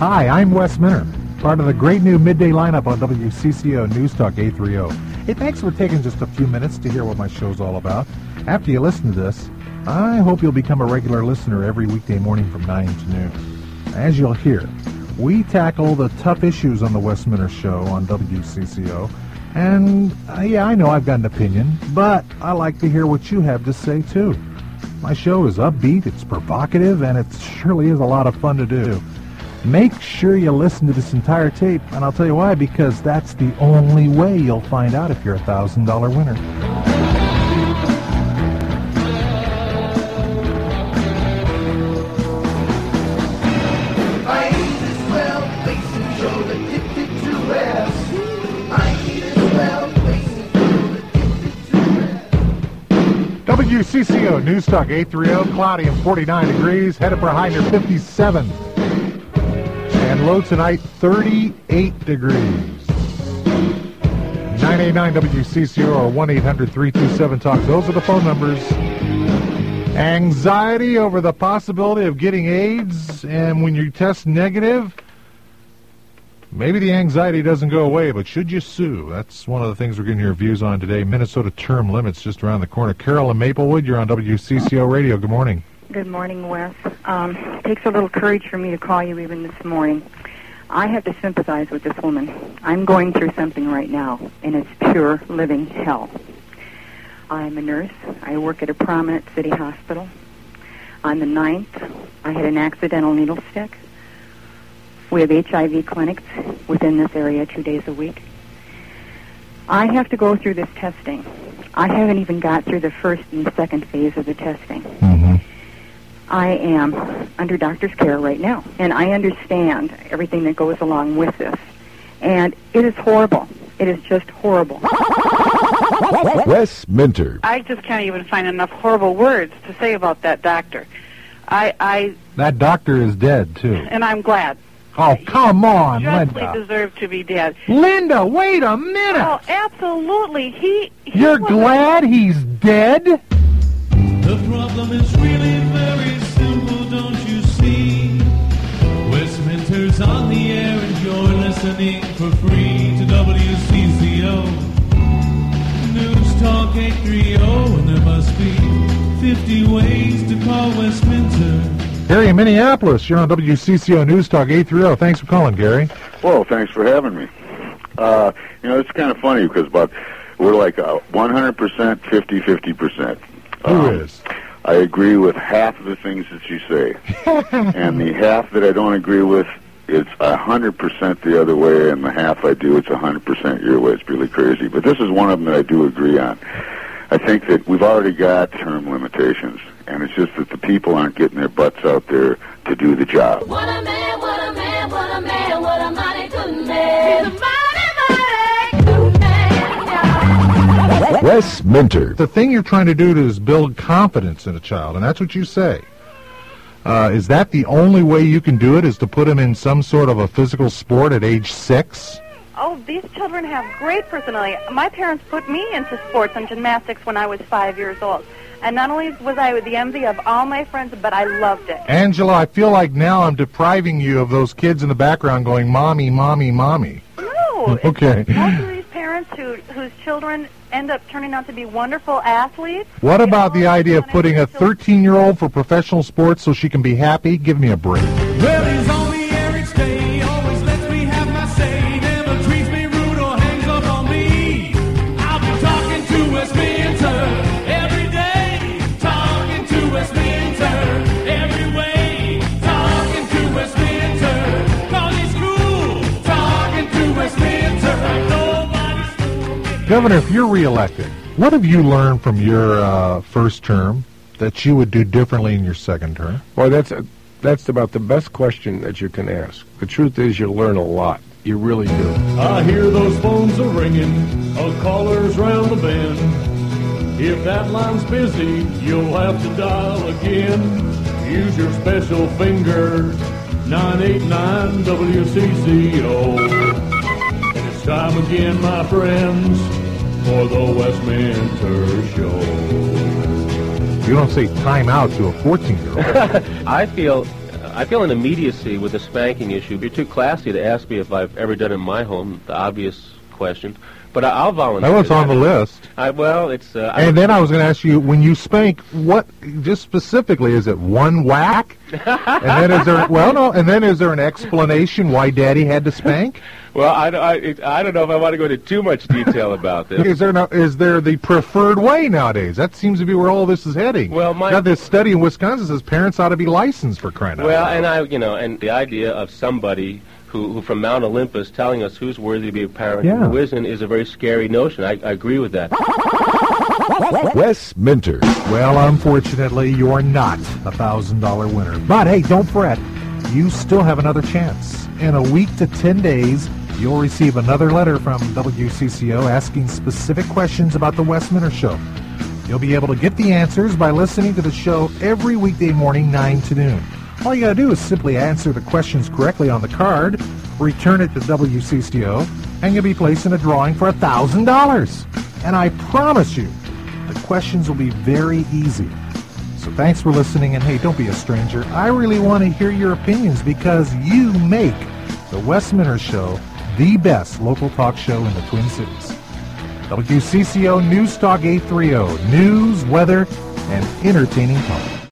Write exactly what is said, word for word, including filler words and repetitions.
Hi, I'm Wes Minter, part of the great new midday lineup on W C C O News Talk eight thirty. Hey, thanks for taking just a few minutes to hear what my show's all about. After you listen to this, I hope you'll become a regular listener every weekday morning from nine to noon. As you'll hear, we tackle the tough issues on the Wes Minter Show on W C C O. And, uh, yeah, I know I've got an opinion, but I like to hear what you have to say, too. My show is upbeat, it's provocative, and it surely is a lot of fun to do. Make sure you listen to this entire tape, and I'll tell you why, because that's the only way you'll find out if you're a one thousand dollars winner. W C C O News Talk eight thirty, cloudy and forty-nine degrees, headed for a high near fifty-seven. And low tonight, thirty-eight degrees. nine eight nine W C C O or one eight hundred three two seven talk. Those are the phone numbers. Anxiety over the possibility of getting AIDS, and when you test negative, maybe the anxiety doesn't go away, but should you sue? That's one of the things we're getting your views on today. Minnesota term limits just around the corner. Carol in Maplewood, you're on W C C O Radio. Good morning. Good morning, Wes. Um, it takes a little courage for me to call you even this morning. I have to sympathize with this woman. I'm going through something right now, and it's pure living hell. I'm a nurse. I work at a prominent city hospital. On the ninth, I had an accidental needle stick. We have H I V clinics within this area two days a week. I have to go through this testing. I haven't even got through the first and the second phase of the testing. Mm-hmm. I am under doctor's care right now, and I understand everything that goes along with this. And it is horrible. It is just horrible. Wes Minter. I just can't even find enough horrible words to say about that doctor. I, I... That doctor is dead, too. And I'm glad. Oh, come on, Justly Linda. deserved to be dead. Linda, wait a minute. Oh, absolutely. He... he You're glad he's dead? The problem is really very simple, don't you see? Wes Minter's on the air and you're listening for free to W C C O News Talk eight thirty, and there must be fifty ways to call Wes Minter. Gary in Minneapolis, you're on W C C O News Talk eight thirty. Thanks for calling, Gary. Well, thanks for having me. Uh, you know, it's kind of funny because about we're like uh, one hundred percent, fifty-fifty percent. Who um, is? I agree with half of the things that you say. And the half that I don't agree with, it's one hundred percent the other way, and the half I do, it's one hundred percent your way. It's really crazy. But this is one of them that I do agree on. I think that we've already got term limitations, and it's just that the people aren't getting their butts out there to do the job. What a man, what a man, what a man, what a mighty good man. He's a mighty, mighty good man. Wes Minter. The thing you're trying to do is build confidence in a child, and that's what you say. Uh, is that the only way you can do it, is to put him in some sort of a physical sport at age six? Oh, these children have great personality. My parents put me into sports and gymnastics when I was five years old. And not only was I the envy of all my friends, but I loved it. Angela, I feel like now I'm depriving you of those kids in the background going, Mommy, Mommy, Mommy. No. Okay. Most of these parents who, whose children end up turning out to be wonderful athletes. What about the idea of putting a thirteen-year-old for professional sports so she can be happy? Give me a break. Well, he's on the air each day, always lets me have my say, never treats me rude or hangs up on me. I'll be talking to Wes Minter every day, talking to Wes Minter every way, talking to Wes Minter, 'cause he's cool, talking to Wes Minter like nobody's fool. Governor, if you're reelected, what have you learned from your uh, first term that you would do differently in your second term? Well, that's a, that's about the best question that you can ask. The truth is, you learn a lot. You really do. I hear those phones are ringing, a caller's round the bend. If that line's busy, you'll have to dial again. Use your special finger, nine eight nine W C C O. And it's time again, my friends, for the Wes Minter Show. You don't say time out to a fourteen-year-old. I feel uh, I feel an immediacy with the spanking issue. You're too classy to ask me if I've ever done it in my home, the obvious question. But I, I'll volunteer. That was on the list. I, well, it's... Uh, I And then I was going to ask you, when you spank, what, just specifically, is it one whack? And then is there, well, no, and then is there an explanation why Daddy had to spank? Well, I, I, it- I don't know if I want to go into too much detail about this. Is there no, is there the preferred way nowadays? That seems to be where all this is heading. Well, my- Now, this study in Wisconsin says parents ought to be licensed for crying out Well, loud. and I, you know, and the idea of somebody who, who from Mount Olympus telling us who's worthy to be a parent Yeah. and who isn't is a very scary notion. I, I agree with that. Wes Minter. Well, unfortunately, you're not a one thousand dollars winner. But, hey, don't fret. You still have another chance. In a week to ten days, you'll receive another letter from W C C O asking specific questions about the Wes Minter Show. You'll be able to get the answers by listening to the show every weekday morning, nine to noon. All you got to do is simply answer the questions correctly on the card, return it to W C C O, and you'll be placed in a drawing for one thousand dollars. And I promise you, the questions will be very easy. So thanks for listening, and hey, don't be a stranger. I really want to hear your opinions because you make the Wes Minter Show the best local talk show in the Twin Cities. W C C O News Talk eight thirty, news, weather, and entertaining talk.